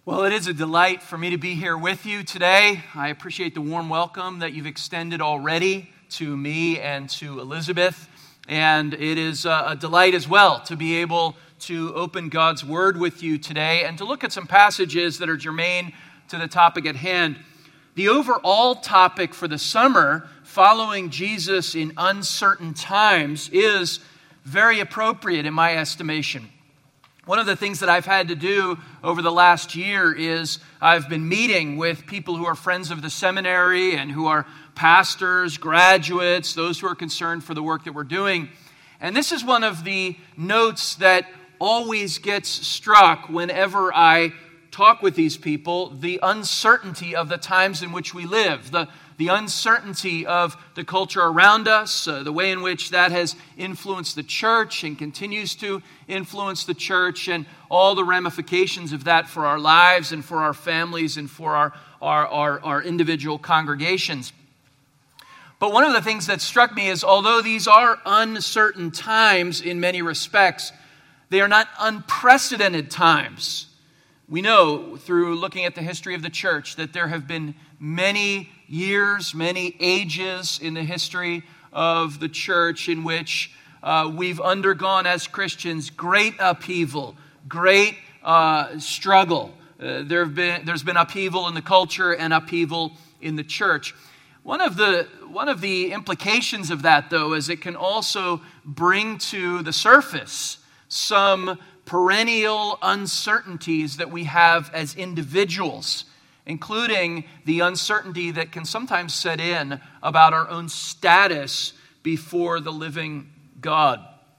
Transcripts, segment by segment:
Well, it is a delight for me to be here with you today. I appreciate the warm welcome that you've extended already to me and to Elizabeth. And it is a delight as well to be able to open God's Word with you today and to look at some passages that are germane to the topic at hand. The overall topic for the summer, following Jesus in uncertain times, is very appropriate in my estimation. One of the things that I've had to do over the last year is I've been meeting with people who are friends of the seminary and who are pastors, graduates, those who are concerned for the work that we're doing. And this is one of the notes that always gets struck whenever I talk with these people: the uncertainty of the times in which we live, the uncertainty of the culture around us, the way in which that has influenced the church and continues to influence the church, and all the ramifications of that for our lives and for our families and for our individual congregations. But one of the things that struck me is, although these are uncertain times in many respects, they are not unprecedented times. We know through looking at the history of the church that there have been many years, many ages in the history of the church in which we've undergone as Christians great upheaval, great struggle. There's been upheaval in the culture and upheaval in the church. One of the implications of that, though, is it can also bring to the surface some perennial uncertainties that we have as individuals, including the uncertainty that can sometimes set in about our own status before the living God.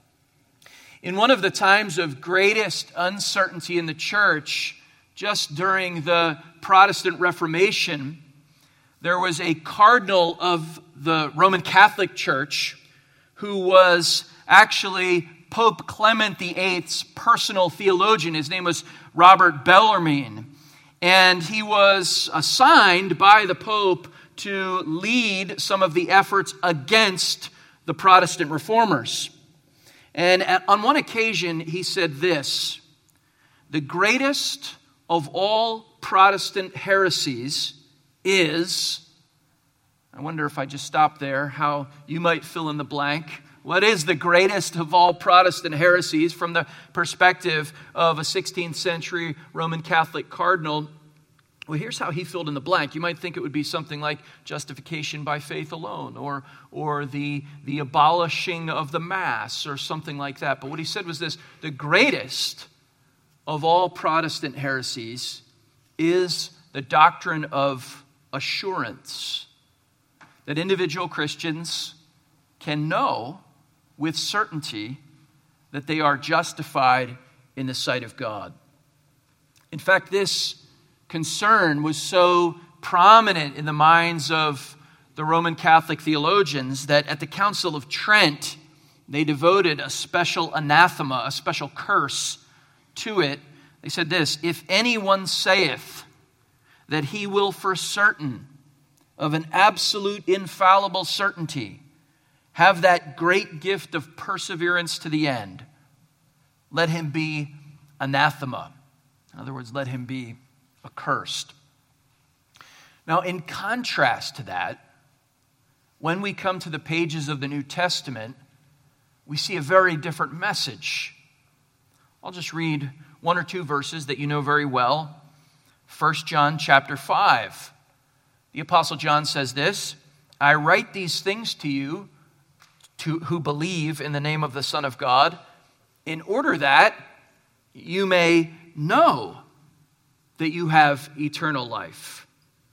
In one of the times of greatest uncertainty in the church, just during the Protestant Reformation, there was a cardinal of the Roman Catholic Church who was actually Pope Clement VIII's personal theologian. His name was Robert Bellarmine. And he was assigned by the Pope to lead some of the efforts against the Protestant reformers. And on one occasion, he said this: "The greatest of all Protestant heresies is," I wonder if I just stop there, how you might fill in the blank. What is the greatest of all Protestant heresies from the perspective of a 16th century Roman Catholic cardinal? Well, here's how he filled in the blank. You might think it would be something like justification by faith alone, or the abolishing of the Mass, or something like that. But what he said was this: the greatest of all Protestant heresies is the doctrine of assurance, that individual Christians can know with certainty that they are justified in the sight of God. In fact, this concern was so prominent in the minds of the Roman Catholic theologians that at the Council of Trent, they devoted a special anathema, a special curse to it. They said this: "If anyone saith that he will for certain, of an absolute infallible certainty, have that great gift of perseverance to the end, let him be anathema." In other words, let him be accursed. Now, in contrast to that, when we come to the pages of the New Testament, we see a very different message. I'll just read one or two verses that you know very well. 1 John chapter 5. The Apostle John says this: "I write these things to you who believe in the name of the Son of God, in order that you may know that you have eternal life."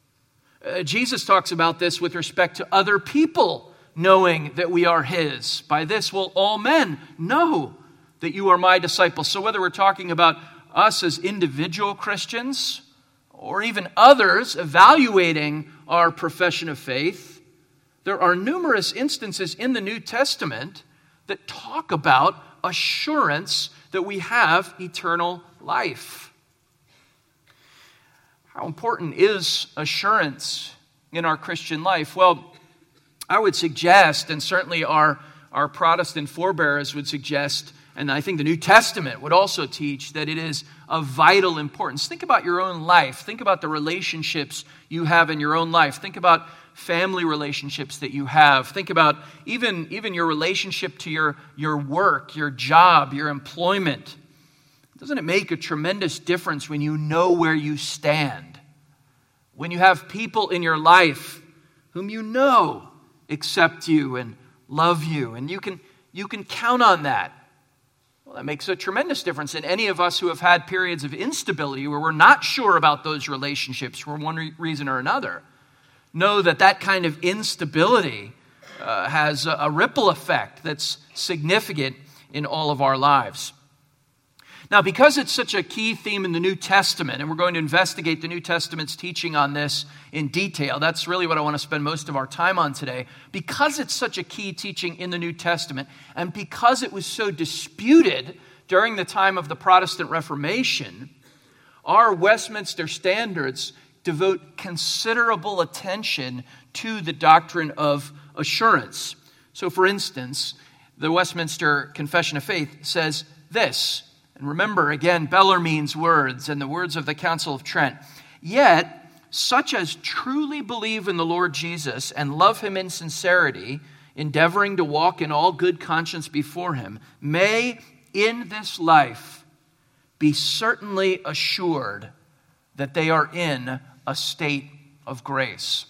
Jesus talks about this with respect to other people knowing that we are His. "By this will all men know that you are my disciples." So whether we're talking about us as individual Christians or even others evaluating our profession of faith, there are numerous instances in the New Testament that talk about assurance that we have eternal life. How important is assurance in our Christian life? Well, I would suggest, and certainly our Protestant forebears would suggest, And I think the New Testament would also teach that it is of vital importance. Think about your own life. Think about the relationships you have in your own life. Think about family relationships that you have. Think about even your relationship to your work, your job, your employment. Doesn't it make a tremendous difference when you know where you stand? When you have people in your life whom you know accept you and love you, and you can count on that. Well, that makes a tremendous difference in any of us who have had periods of instability where we're not sure about those relationships for one reason or another. Know that kind of instability has a ripple effect that's significant in all of our lives. Now, because it's such a key theme in the New Testament, and we're going to investigate the New Testament's teaching on this in detail, that's really what I want to spend most of our time on today. Because it's such a key teaching in the New Testament, and because it was so disputed during the time of the Protestant Reformation, our Westminster Standards devote considerable attention to the doctrine of assurance. So, for instance, the Westminster Confession of Faith says this. And remember, again, Bellarmine's words and the words of the Council of Trent. Yet, such as truly believe in the Lord Jesus and love him in sincerity, endeavoring to walk in all good conscience before him, may in this life be certainly assured that they are in a state of grace.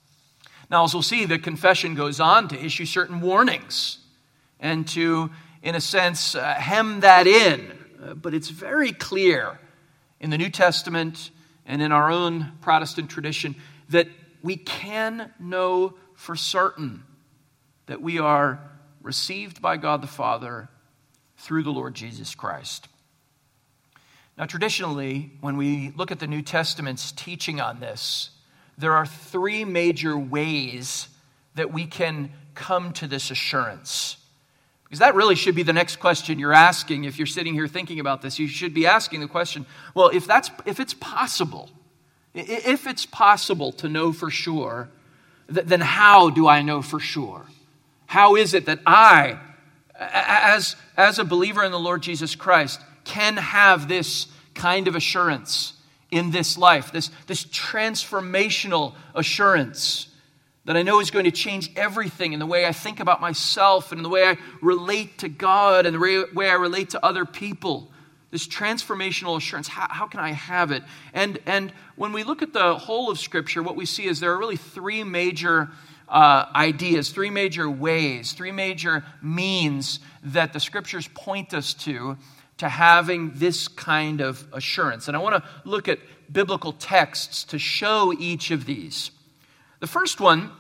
Now, as we'll see, the confession goes on to issue certain warnings and to, in a sense, hem that in. But it's very clear in the New Testament and in our own Protestant tradition that we can know for certain that we are received by God the Father through the Lord Jesus Christ. Now, traditionally, when we look at the New Testament's teaching on this, there are three major ways that we can come to this assurance. Because that really should be the next question you're asking. If you're sitting here thinking about this, you should be asking the question, well, if it's possible to know for sure, then how do I know for sure? How is it that I, as a believer in the Lord Jesus Christ, can have this kind of assurance in this life, this transformational assurance that I know is going to change everything in the way I think about myself and in the way I relate to God and the way I relate to other people. This transformational assurance, how can I have it? And when we look at the whole of Scripture, what we see is there are really three major ideas, three major ways, three major means that the Scriptures point us to having this kind of assurance. And I want to look at biblical texts to show each of these. The first one,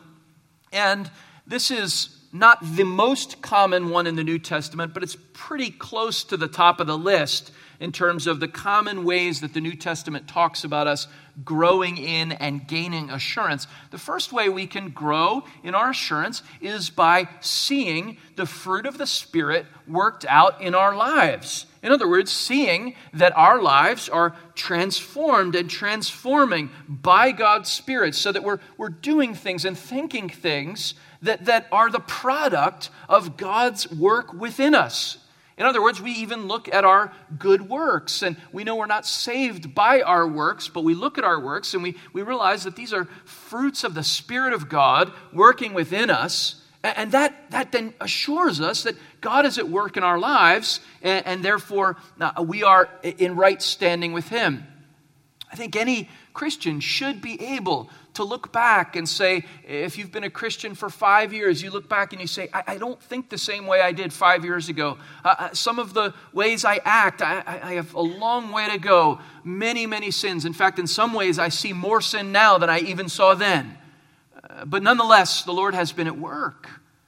and this is not the most common one in the New Testament, but it's pretty close to the top of the list in terms of the common ways that the New Testament talks about us growing in and gaining assurance. The first way we can grow in our assurance is by seeing the fruit of the Spirit worked out in our lives. In other words, seeing that our lives are transformed and transforming by God's Spirit so that we're doing things and thinking things that are the product of God's work within us. In other words, we even look at our good works, and we know we're not saved by our works, but we look at our works and we realize that these are fruits of the Spirit of God working within us, and that then assures us that God is at work in our lives, and therefore we are in right standing with Him. I think any Christian should be able to look back and say, if you've been a Christian for 5 years, you look back and you say, I don't think the same way I did 5 years ago. Some of the ways I act, I have a long way to go. Many, many sins. In fact, in some ways, I see more sin now than I even saw then. But nonetheless, the Lord has been at work,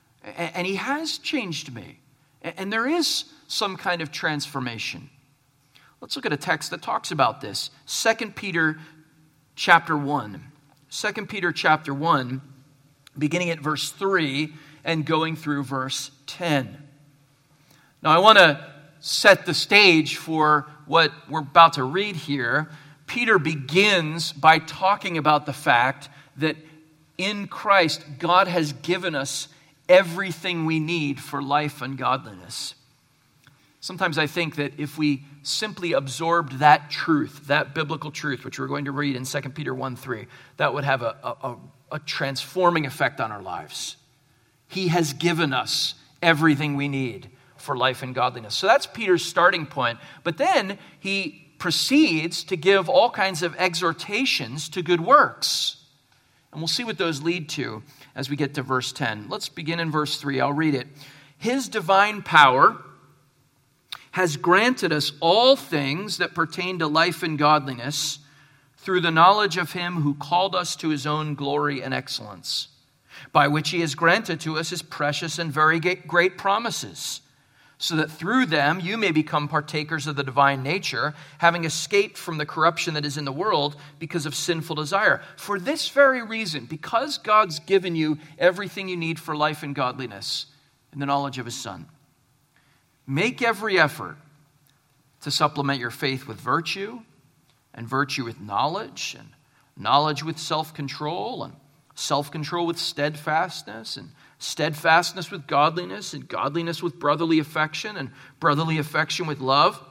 and He has changed me. And there is some kind of transformation. Let's look at a text that talks about this. 2 Peter chapter 1. 2 Peter chapter 1, beginning at verse 3 and going through verse 10. Now, I want to set the stage for what we're about to read here. Peter begins by talking about the fact that in Christ, God has given us everything we need for life and godliness. Sometimes I think that if we simply absorbed that truth, that biblical truth, which we're going to read in 2 Peter 1:3, that would have a transforming effect on our lives. He has given us everything we need for life and godliness. So that's Peter's starting point. But then he proceeds to give all kinds of exhortations to good works. And we'll see what those lead to as we get to verse 10. Let's begin in verse 3. I'll read it. His divine power has granted us all things that pertain to life and godliness through the knowledge of him who called us to his own glory and excellence, by which he has granted to us his precious and very great promises, so that through them you may become partakers of the divine nature, having escaped from the corruption that is in the world because of sinful desire. For this very reason, because God's given you everything you need for life and godliness in the knowledge of his Son, make every effort to supplement your faith with virtue, and virtue with knowledge, and knowledge with self-control, and self-control with steadfastness, and steadfastness with godliness, and godliness with brotherly affection, and brotherly affection with love.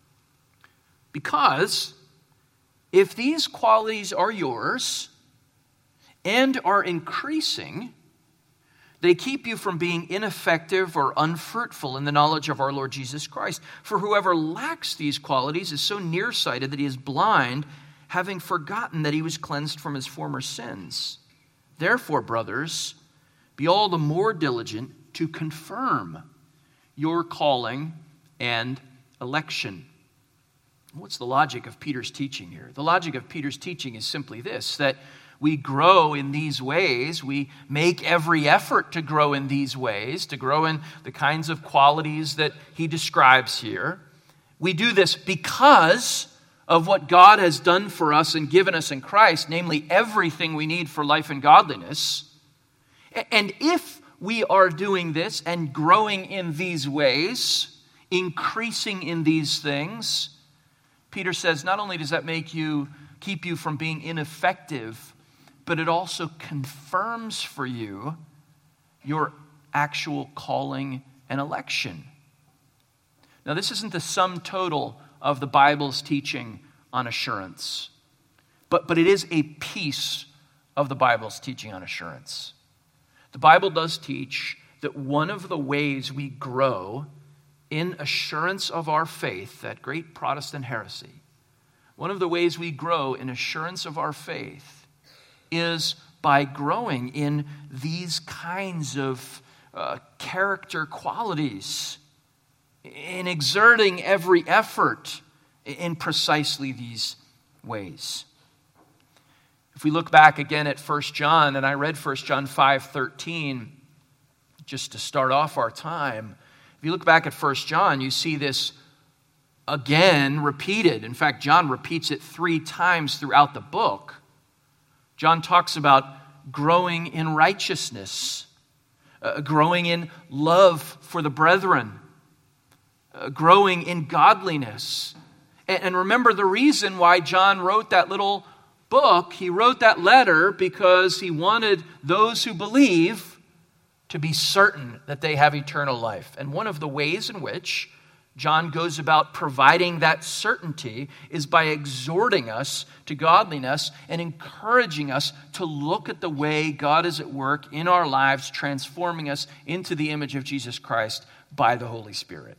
Because if these qualities are yours and are increasing, they keep you from being ineffective or unfruitful in the knowledge of our Lord Jesus Christ. For whoever lacks these qualities is so nearsighted that he is blind, having forgotten that he was cleansed from his former sins. Therefore, brothers, be all the more diligent to confirm your calling and election. What's the logic of Peter's teaching here? The logic of Peter's teaching is simply this, that we grow in these ways. We make every effort to grow in these ways, to grow in the kinds of qualities that he describes here. We do this because of what God has done for us and given us in Christ, namely everything we need for life and godliness. And if we are doing this and growing in these ways, increasing in these things, Peter says not only does that keep you from being ineffective, but it also confirms for you your actual calling and election. Now, this isn't the sum total of the Bible's teaching on assurance, but it is a piece of the Bible's teaching on assurance. The Bible does teach that one of the ways we grow in assurance of our faith, that great Protestant heresy, one of the ways we grow in assurance of our faith is by growing in these kinds of character qualities, in exerting every effort in precisely these ways. If we look back again at 1 John, and I read 1 John 5:13, just to start off our time. If you look back at 1 John, you see this again repeated. In fact, John repeats it 3 times throughout the book. John talks about growing in righteousness, growing in love for the brethren, growing in godliness. And remember the reason why John wrote that little book. He wrote that letter because he wanted those who believe to be certain that they have eternal life. And one of the ways in which John goes about providing that certainty is by exhorting us to godliness and encouraging us to look at the way God is at work in our lives, transforming us into the image of Jesus Christ by the Holy Spirit.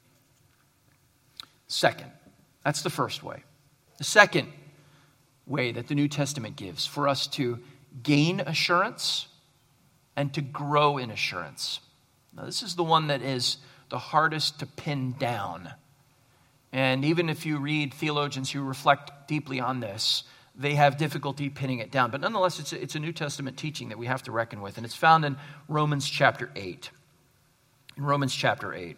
Second, that's the first way. The second way that the New Testament gives for us to gain assurance and to grow in assurance. Now, this is the one that is the hardest to pin down. And even if you read theologians who reflect deeply on this, they have difficulty pinning it down. But nonetheless, it's a New Testament teaching that we have to reckon with. And it's found in Romans chapter 8. In Romans chapter 8.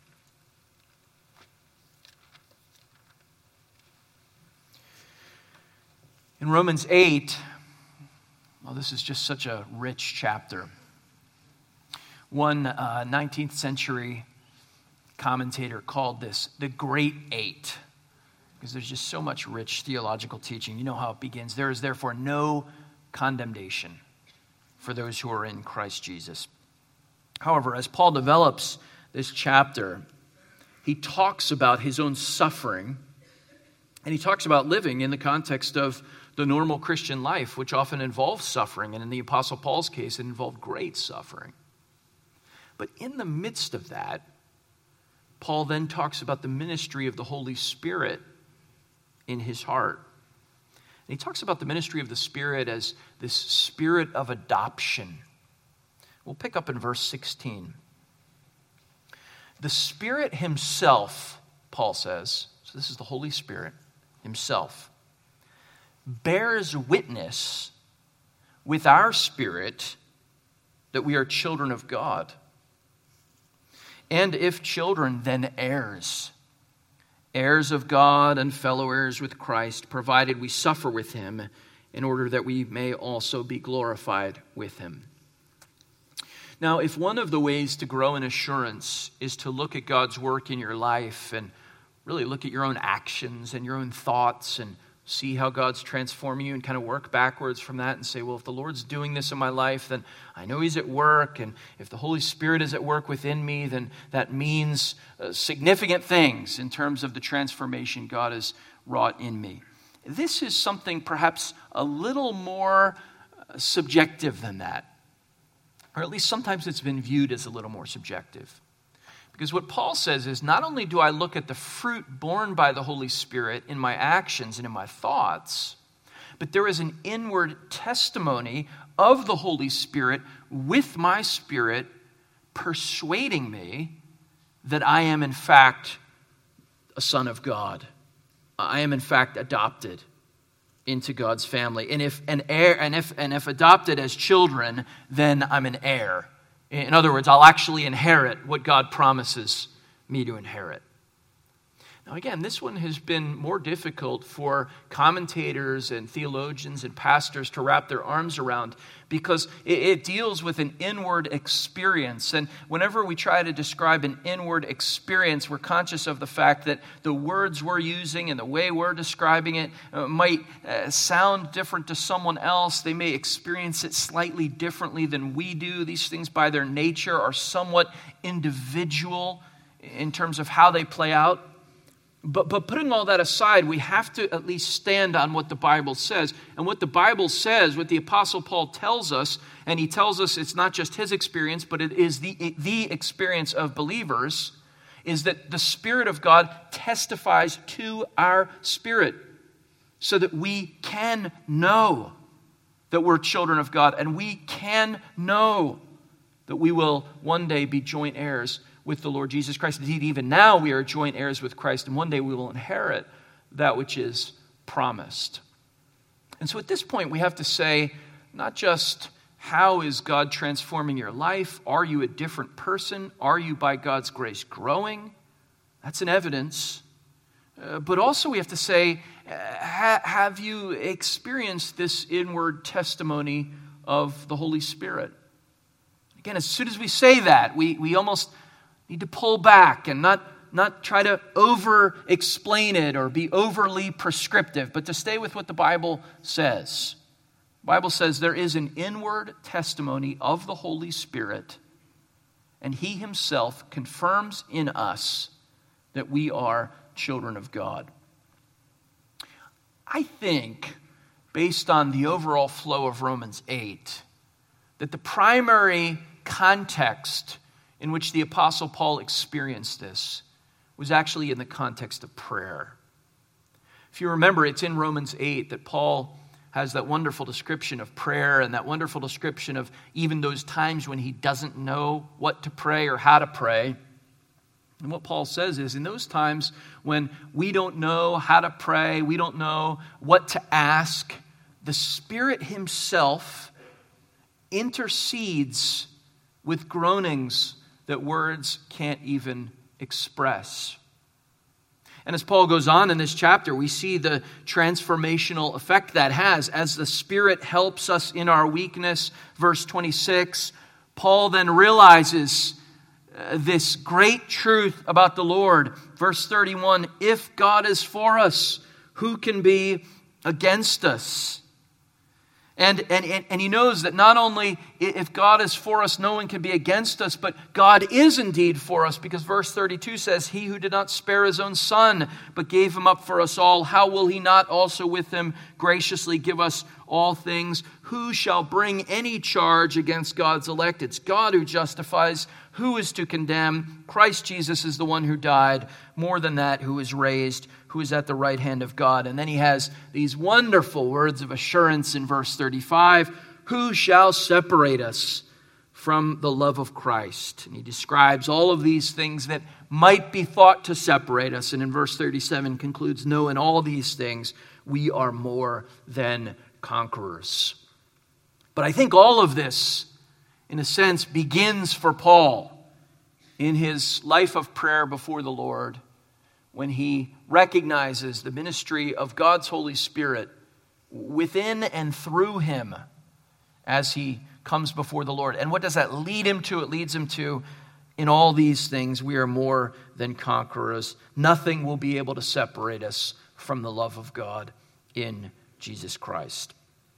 In Romans 8, well, this is just such a rich chapter. One 19th century commentator called this the Great Eight, because there's just so much rich theological teaching. You know how it begins. There is therefore no condemnation for those who are in Christ Jesus. However, as Paul develops this chapter, he talks about his own suffering, and he talks about living in the context of the normal Christian life, which often involves suffering, and in the Apostle Paul's case, it involved great suffering. But in the midst of that, Paul then talks about the ministry of the Holy Spirit in his heart. And he talks about the ministry of the Spirit as this spirit of adoption. We'll pick up in verse 16. The Spirit himself, Paul says, so this is the Holy Spirit himself, bears witness with our spirit that we are children of God. And if children, then heirs, heirs of God and fellow heirs with Christ, provided we suffer with him in order that we may also be glorified with him. Now, if one of the ways to grow in assurance is to look at God's work in your life and really look at your own actions and your own thoughts and see how God's transforming you and kind of work backwards from that and say, well, if the Lord's doing this in my life, then I know he's at work. And if the Holy Spirit is at work within me, then that means significant things in terms of the transformation God has wrought in me. This is something perhaps a little more subjective than that. Or at least sometimes it's been viewed as a little more subjective. Because what Paul says is, not only do I look at the fruit borne by the Holy Spirit in my actions and in my thoughts, but there is an inward testimony of the Holy Spirit with my spirit persuading me that I am in fact a son of God. I am in fact adopted into God's family. And if adopted as children, then I'm an heir. In other words, I'll actually inherit what God promises me to inherit. Now again, this one has been more difficult for commentators and theologians and pastors to wrap their arms around because it deals with an inward experience. And whenever we try to describe an inward experience, we're conscious of the fact that the words we're using and the way we're describing it might sound different to someone else. They may experience it slightly differently than we do. These things by their nature are somewhat individual in terms of how they play out. But putting all that aside, we have to at least stand on what the Bible says. And what the Bible says, what the Apostle Paul tells us, and he tells us it's not just his experience, but it is the experience of believers, is that the Spirit of God testifies to our spirit so that we can know that we're children of God, and we can know that we will one day be joint heirs with the Lord Jesus Christ. Indeed, even now we are joint heirs with Christ, and one day we will inherit that which is promised. And so at this point, we have to say, not just how is God transforming your life? Are you a different person? Are you, by God's grace, growing? That's an evidence. But also we have to say, have you experienced this inward testimony of the Holy Spirit? Again, as soon as we say that, we almost need to pull back and not try to over-explain it or be overly prescriptive, but to stay with what the Bible says. The Bible says there is an inward testimony of the Holy Spirit, and he himself confirms in us that we are children of God. I think, based on the overall flow of Romans 8, that the primary context in which the Apostle Paul experienced this was actually in the context of prayer. If you remember, it's in Romans 8 that Paul has that wonderful description of prayer and that wonderful description of even those times when he doesn't know what to pray or how to pray. And what Paul says is, in those times when we don't know how to pray, we don't know what to ask, the Spirit himself intercedes with groanings that words can't even express. And as Paul goes on in this chapter, we see the transformational effect that has as the Spirit helps us in our weakness. Verse 26, Paul then realizes this great truth about the Lord. Verse 31, if God is for us, who can be against us? And he knows that not only if God is for us, no one can be against us, but God is indeed for us, because verse 32 says, "He who did not spare his own son, but gave him up for us all, how will he not also with him graciously give us all things? Who shall bring any charge against God's elect? It's God who justifies. Who is to condemn? Christ Jesus is the one who died. More than that, who is raised, who is at the right hand of God." And then he has these wonderful words of assurance in verse 35. "Who shall separate us from the love of Christ?" And he describes all of these things that might be thought to separate us. And in verse 37 concludes, "No, in all these things we are more than conquerors." But I think all of this, in a sense, begins for Paul in his life of prayer before the Lord, when he recognizes the ministry of God's Holy Spirit within and through him as he comes before the Lord. And what does that lead him to? It leads him to, in all these things, we are more than conquerors. Nothing will be able to separate us from the love of God in Jesus Christ.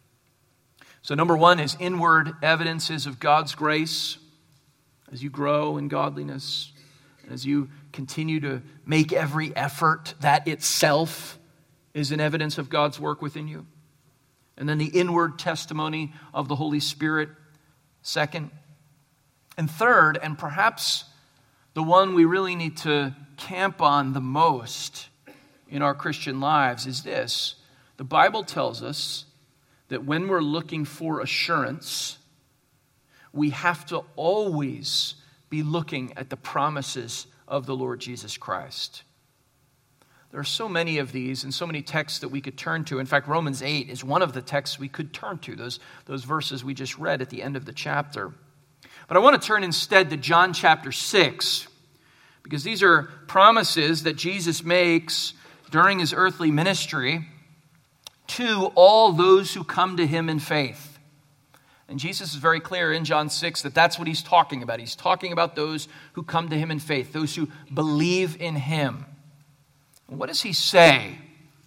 So number one is inward evidences of God's grace. As you grow in godliness, as you continue to make every effort, that itself is an evidence of God's work within you. And then the inward testimony of the Holy Spirit, second. And third, and perhaps the one we really need to camp on the most in our Christian lives, is this. The Bible tells us that when we're looking for assurance, we have to always be looking at the promises of the Lord Jesus Christ. There are so many of these and so many texts that we could turn to. In fact, Romans 8 is one of the texts we could turn to, those verses we just read at the end of the chapter. But I want to turn instead to John chapter 6, because these are promises that Jesus makes during his earthly ministry to all those who come to him in faith. And Jesus is very clear in John 6 that that's what he's talking about. He's talking about those who come to him in faith, those who believe in him. And what does he say?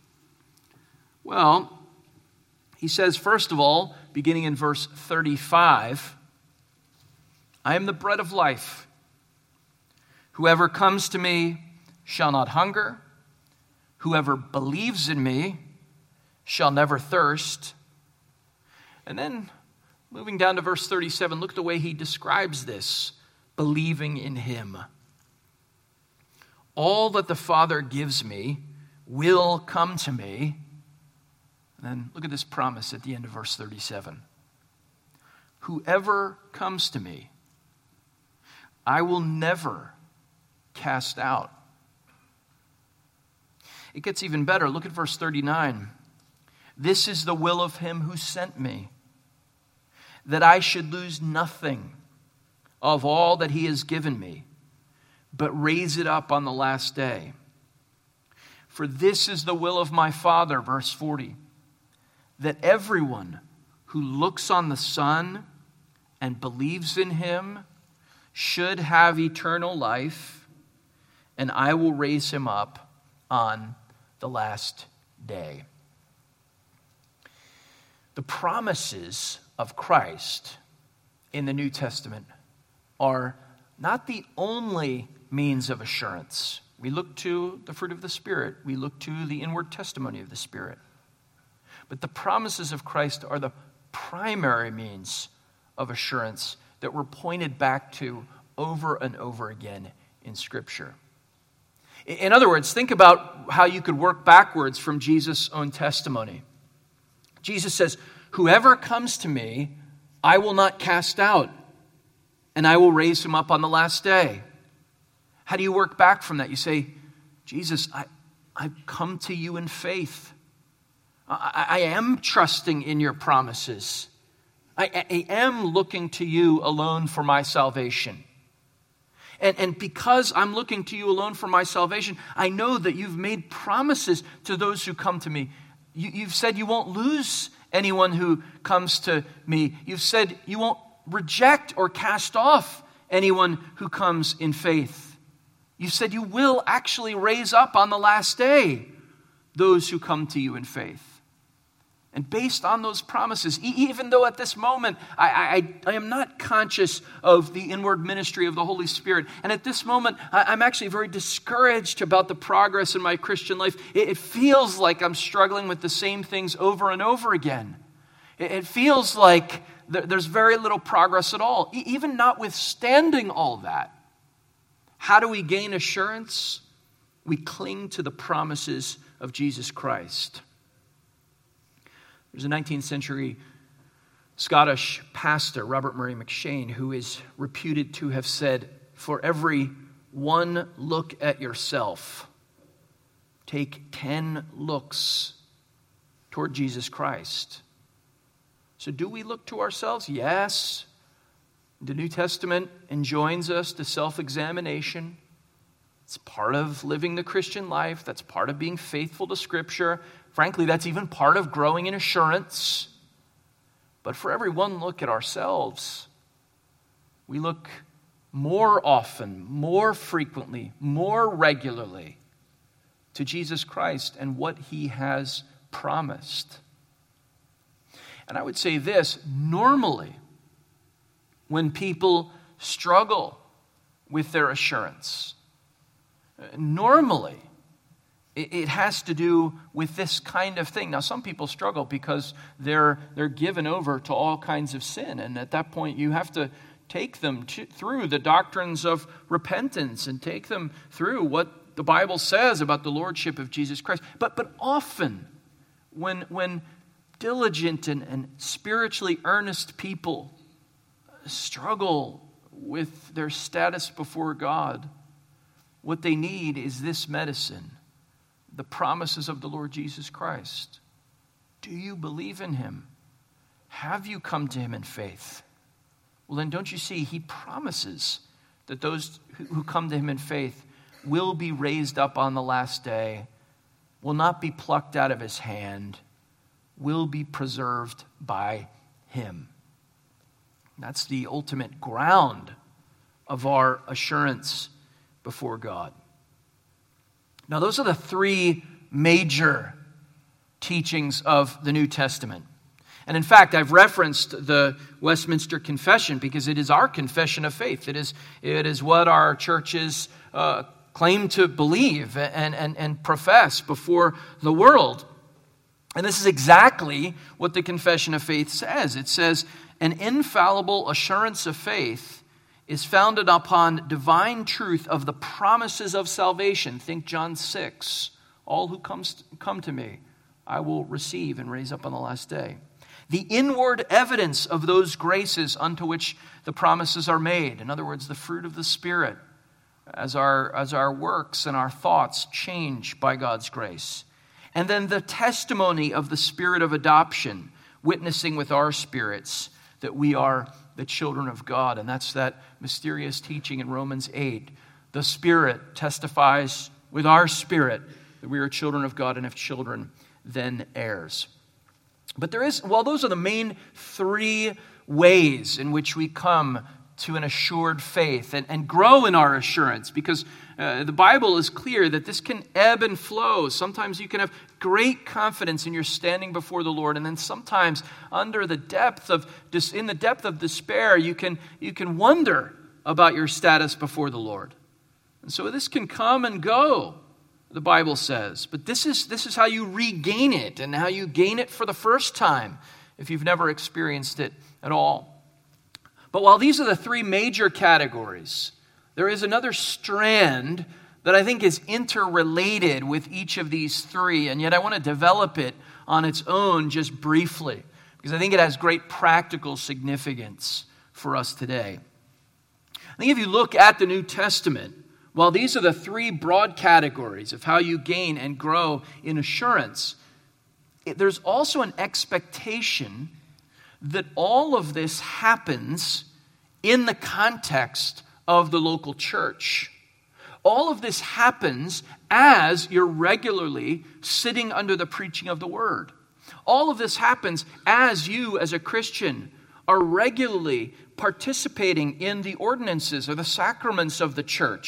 Well, he says, first of all, beginning in verse 35, "I am the bread of life. Whoever comes to me shall not hunger. Whoever believes in me shall never thirst." And then, moving down to verse 37, look at the way he describes this, believing in him. "All that the Father gives me will come to me." And then look at this promise at the end of verse 37. "Whoever comes to me, I will never cast out." It gets even better. Look at verse 39. "This is the will of him who sent me, that I should lose nothing of all that he has given me, but raise it up on the last day. For this is the will of my Father," verse 40, "that everyone who looks on the Son and believes in him should have eternal life, and I will raise him up on the last day." The promises of Christ in the New Testament are not the only means of assurance. We look to the fruit of the Spirit. We look to the inward testimony of the Spirit. But the promises of Christ are the primary means of assurance that we're pointed back to over and over again in Scripture. In other words, think about how you could work backwards from Jesus' own testimony. Jesus says, "Whoever comes to me, I will not cast out, and I will raise him up on the last day." How do you work back from that? You say, "Jesus, I've come to you in faith. I am trusting in your promises. I am looking to you alone for my salvation. And because I'm looking to you alone for my salvation, I know that you've made promises to those who come to me. You've said you won't lose anyone who comes to me. You've said you won't reject or cast off anyone who comes in faith. You said you will actually raise up on the last day those who come to you in faith." And based on those promises, even though at this moment I am not conscious of the inward ministry of the Holy Spirit, and at this moment I'm actually very discouraged about the progress in my Christian life. It feels like I'm struggling with the same things over and over again. It feels like there's very little progress at all. Even notwithstanding all that, how do we gain assurance? We cling to the promises of Jesus Christ. There's a 19th century Scottish pastor, Robert Murray McCheyne, who is reputed to have said, "For every one look at yourself, take 10 looks toward Jesus Christ." So do we look to ourselves? Yes. The New Testament enjoins us to self-examination. It's part of living the Christian life. That's part of being faithful to Scripture. Frankly, that's even part of growing in assurance. But for every one look at ourselves, we look more often, more frequently, more regularly to Jesus Christ and what He has promised. And I would say this, normally, when people struggle with their assurance, normally, it has to do with this kind of thing. Now, some people struggle because they're given over to all kinds of sin. And at that point, you have to take them through the doctrines of repentance and take them through what the Bible says about the lordship of Jesus Christ. But often, when diligent and spiritually earnest people struggle with their status before God, what they need is this medicine. The promises of the Lord Jesus Christ. Do you believe in Him? Have you come to Him in faith? Well, then don't you see, He promises that those who come to Him in faith will be raised up on the last day, will not be plucked out of His hand, will be preserved by Him. That's the ultimate ground of our assurance before God. Now, those are the three major teachings of the New Testament. And in fact, I've referenced the Westminster Confession because it is our confession of faith. It is what our churches claim to believe and profess before the world. And this is exactly what the Confession of Faith says. It says, an infallible assurance of faith is founded upon divine truth of the promises of salvation. Think John 6. All who come to me, I will receive and raise up on the last day. The inward evidence of those graces unto which the promises are made. In other words, the fruit of the Spirit as our works and our thoughts change by God's grace. And then the testimony of the Spirit of adoption, witnessing with our spirits that we are the children of God. And that's that mysterious teaching in Romans 8. The Spirit testifies with our spirit that we are children of God, and if children, then heirs. But those are the main three ways in which we come to an assured faith and grow in our assurance, because the Bible is clear that this can ebb and flow. Sometimes you can have great confidence in your standing before the Lord, and then sometimes in the depth of despair, you can wonder about your status before the Lord. And so this can come and go, the Bible says. But this is how you regain it, and how you gain it for the first time if you've never experienced it at all. But while these are the three major categories, there is another strand that I think is interrelated with each of these three, and yet I want to develop it on its own just briefly, because I think it has great practical significance for us today. I think if you look at the New Testament, while these are the three broad categories of how you gain and grow in assurance, there's also an expectation that all of this happens in the context of the local church. All of this happens as you're regularly sitting under the preaching of the Word. All of this happens as you, as a Christian, are regularly participating in the ordinances or the sacraments of the church,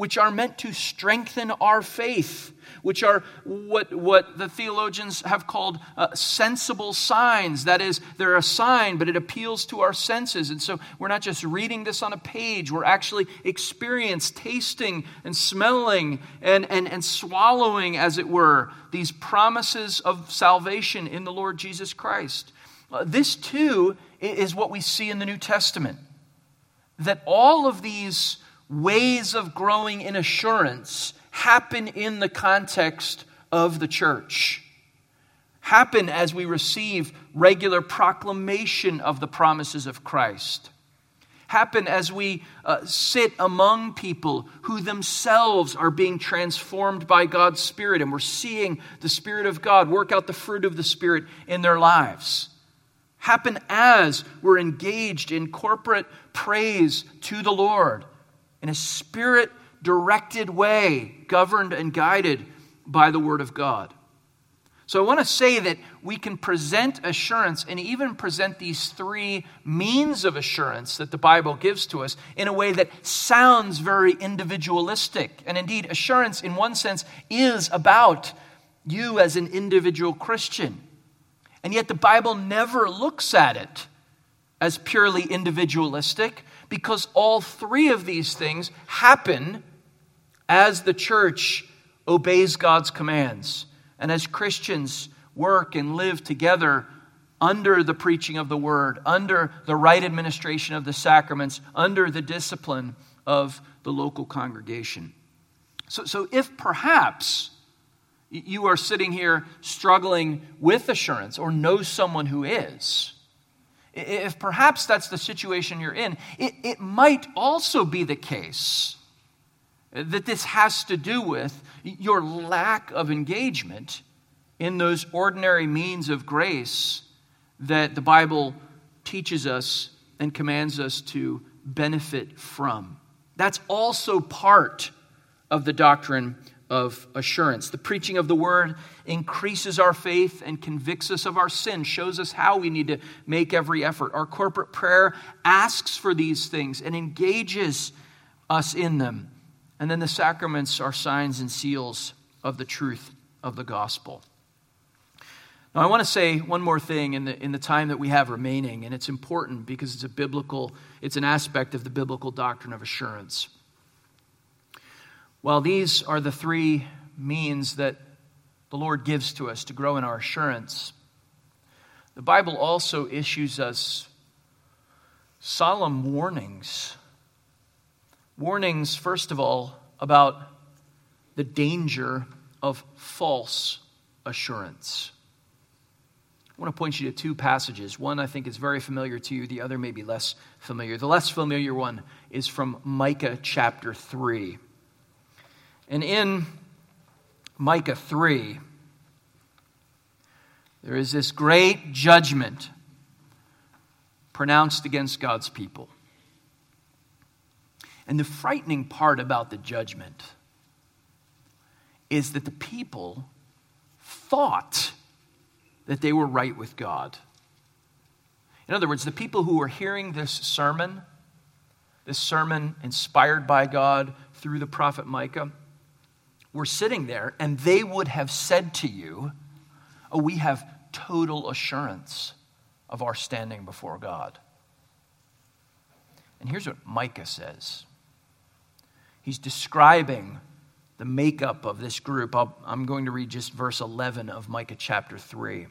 which are meant to strengthen our faith, which are what the theologians have called sensible signs. That is, they're a sign, but it appeals to our senses. And so we're not just reading this on a page. We're actually experiencing, tasting, and smelling, and swallowing, as it were, these promises of salvation in the Lord Jesus Christ. This, too, is what we see in the New Testament. That all of these ways of growing in assurance happen in the context of the church. Happen as we receive regular proclamation of the promises of Christ. Happen as we sit among people who themselves are being transformed by God's Spirit, and we're seeing the Spirit of God work out the fruit of the Spirit in their lives. Happen as we're engaged in corporate praise to the Lord in a Spirit-directed way, governed and guided by the Word of God. So I want to say that we can present assurance and even present these three means of assurance that the Bible gives to us in a way that sounds very individualistic. And indeed, assurance in one sense is about you as an individual Christian. And yet the Bible never looks at it as purely individualistic, because all three of these things happen as the church obeys God's commands, and as Christians work and live together under the preaching of the Word, under the right administration of the sacraments, under the discipline of the local congregation. So if perhaps you are sitting here struggling with assurance or know someone who is, if perhaps that's the situation you're in, it might also be the case that this has to do with your lack of engagement in those ordinary means of grace that the Bible teaches us and commands us to benefit from. That's also part of the doctrine of assurance. The preaching of the Word increases our faith and convicts us of our sin, shows us how we need to make every effort. Our corporate prayer asks for these things and engages us in them. And then the sacraments are signs and seals of the truth of the gospel. Now I want to say one more thing in the time that we have remaining, and it's important because it's an aspect of the biblical doctrine of assurance. While these are the three means that the Lord gives to us to grow in our assurance, the Bible also issues us solemn warnings. Warnings, first of all, about the danger of false assurance. I want to point you to two passages. One I think is very familiar to you. The other may be less familiar. The less familiar one is from Micah chapter 3. And in Micah 3, there is this great judgment pronounced against God's people. And the frightening part about the judgment is that the people thought that they were right with God. In other words, the people who were hearing this sermon inspired by God through the prophet Micah, were sitting there and they would have said to you, "Oh, we have total assurance of our standing before God." And here's what Micah says. He's describing the makeup of this group. I'm going to read just verse 11 of Micah chapter 3.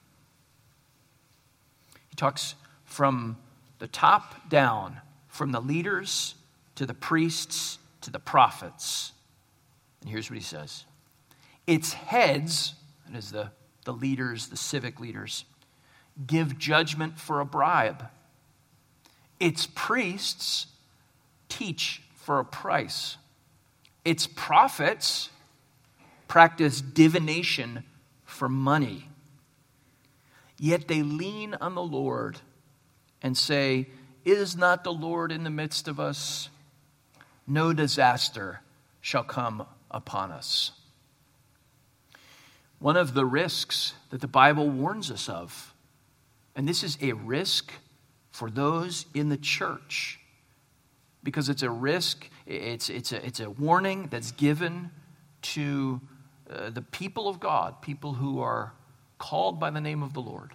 He talks from the top down, from the leaders to the priests to the prophets. And here's what he says. Its heads, that is the leaders, the civic leaders, give judgment for a bribe. Its priests teach for a price. Its prophets practice divination for money. Yet they lean on the Lord and say, "Is not the Lord in the midst of us? No disaster shall come upon us." One of the risks that the Bible warns us of, and this is a risk for those in the church, because it's a risk, it's a warning that's given to the people of God, people who are called by the name of the Lord.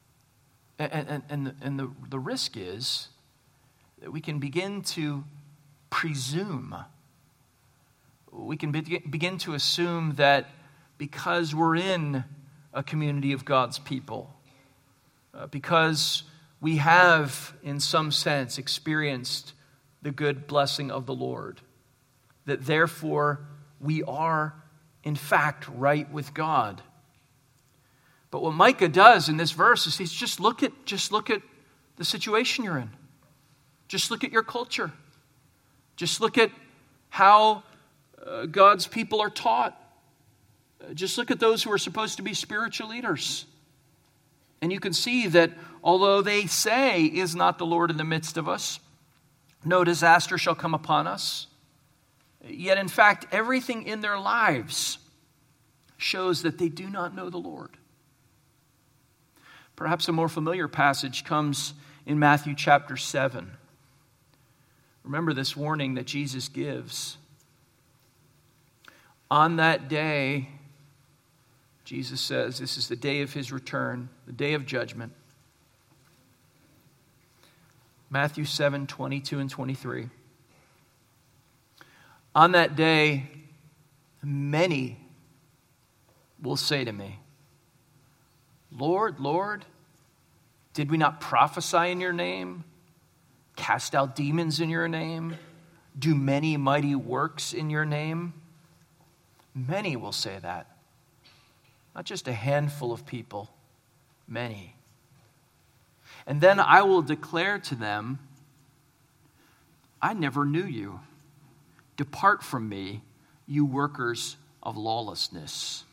And the risk is that we can begin to presume. We can begin to assume that because we're in a community of God's people, because we have, in some sense, experienced the good blessing of the Lord, that therefore we are, in fact, right with God. But what Micah does in this verse is he's just look at the situation you're in. Just look at your culture. Just look at how God's people are taught. Just look at those who are supposed to be spiritual leaders. And you can see that although they say, "Is not the Lord in the midst of us? No disaster shall come upon us." Yet in fact, everything in their lives shows that they do not know the Lord. Perhaps a more familiar passage comes in Matthew chapter 7. Remember this warning that Jesus gives. On that day, Jesus says, this is the day of his return, the day of judgment. Matthew 7, 22 and 23. On that day, many will say to me, "Lord, Lord, did we not prophesy in your name, cast out demons in your name, do many mighty works in your name?" Many will say that. Not just a handful of people, many. And then I will declare to them, "I never knew you. Depart from me, you workers of lawlessness."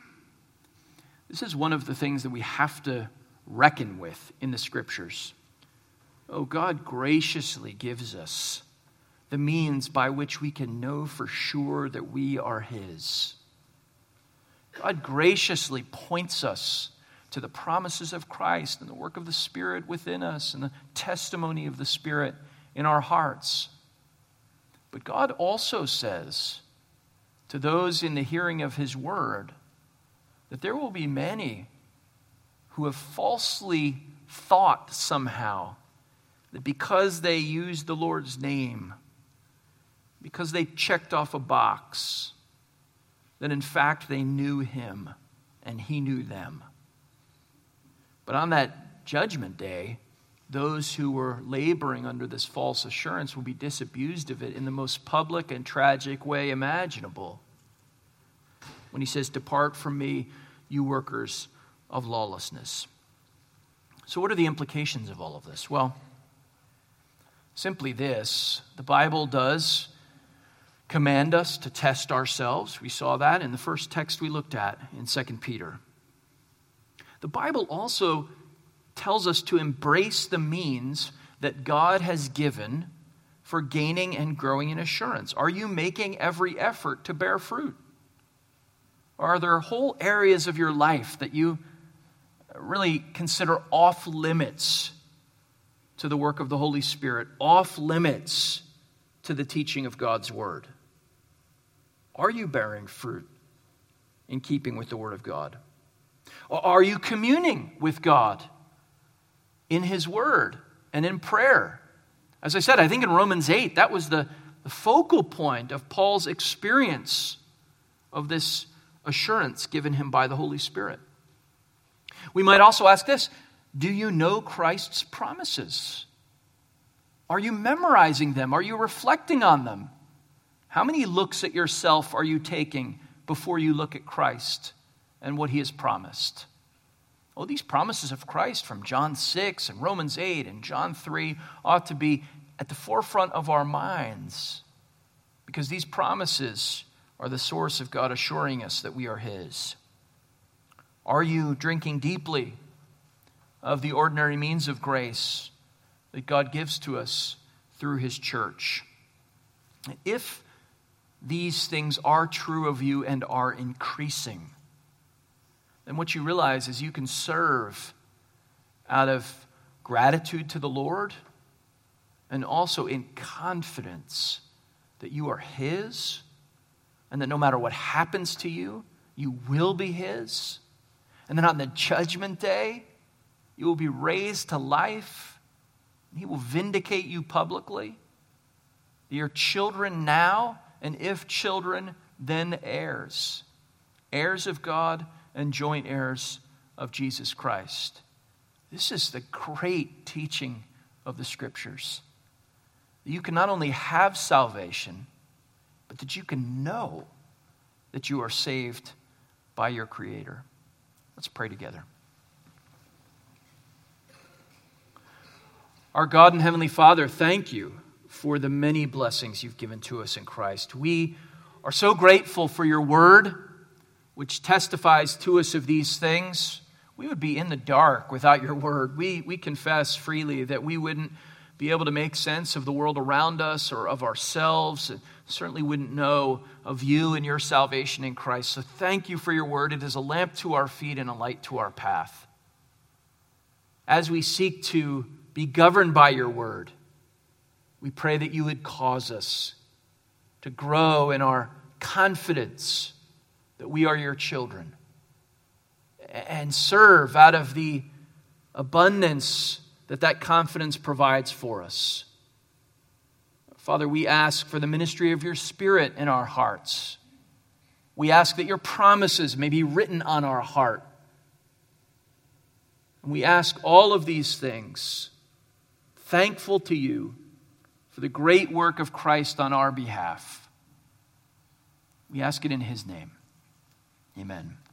This is one of the things that we have to reckon with in the Scriptures. Oh, God graciously gives us the means by which we can know for sure that we are his. God graciously points us to the promises of Christ and the work of the Spirit within us and the testimony of the Spirit in our hearts. But God also says to those in the hearing of his word that there will be many who have falsely thought somehow that because they used the Lord's name, because they checked off a box, that in fact they knew him and he knew them. But on that judgment day, those who were laboring under this false assurance will be disabused of it in the most public and tragic way imaginable. When he says, "Depart from me, you workers of lawlessness." So what are the implications of all of this? Well, simply this: the Bible does command us to test ourselves. We saw that in the first text we looked at in 2 Peter. The Bible also tells us to embrace the means that God has given for gaining and growing in assurance. Are you making every effort to bear fruit? Or are there whole areas of your life that you really consider off limits to the work of the Holy Spirit, off limits to the teaching of God's Word? Are you bearing fruit in keeping with the Word of God? Or are you communing with God in his Word and in prayer? As I said, I think in Romans 8, that was the focal point of Paul's experience of this assurance given him by the Holy Spirit. We might also ask this: do you know Christ's promises? Are you memorizing them? Are you reflecting on them? How many looks at yourself are you taking before you look at Christ and what he has promised? Oh, these promises of Christ from John 6 and Romans 8 and John 3 ought to be at the forefront of our minds, because these promises are the source of God assuring us that we are his. Are you drinking deeply of the ordinary means of grace that God gives to us through his church? If these things are true of you and are increasing, then what you realize is you can serve out of gratitude to the Lord, and also in confidence that you are His, and that no matter what happens to you, you will be His. And then on the judgment day, you will be raised to life. He will vindicate you publicly. You're children now, and if children, then heirs. Heirs of God and joint heirs of Jesus Christ. This is the great teaching of the Scriptures. You can not only have salvation, but that you can know that you are saved by your Creator. Let's pray together. Our God and Heavenly Father, thank you for the many blessings you've given to us in Christ. We are so grateful for your word, which testifies to us of these things. We would be in the dark without your word. We confess freely that we wouldn't be able to make sense of the world around us or of ourselves, and certainly wouldn't know of you and your salvation in Christ. So thank you for your word. It is a lamp to our feet and a light to our path. As we seek to be governed by your word, we pray that you would cause us to grow in our confidence that we are your children and serve out of the abundance that confidence provides for us. Father, we ask for the ministry of your Spirit in our hearts. We ask that your promises may be written on our heart. And we ask all of these things, thankful to you for the great work of Christ on our behalf. We ask it in his name. Amen.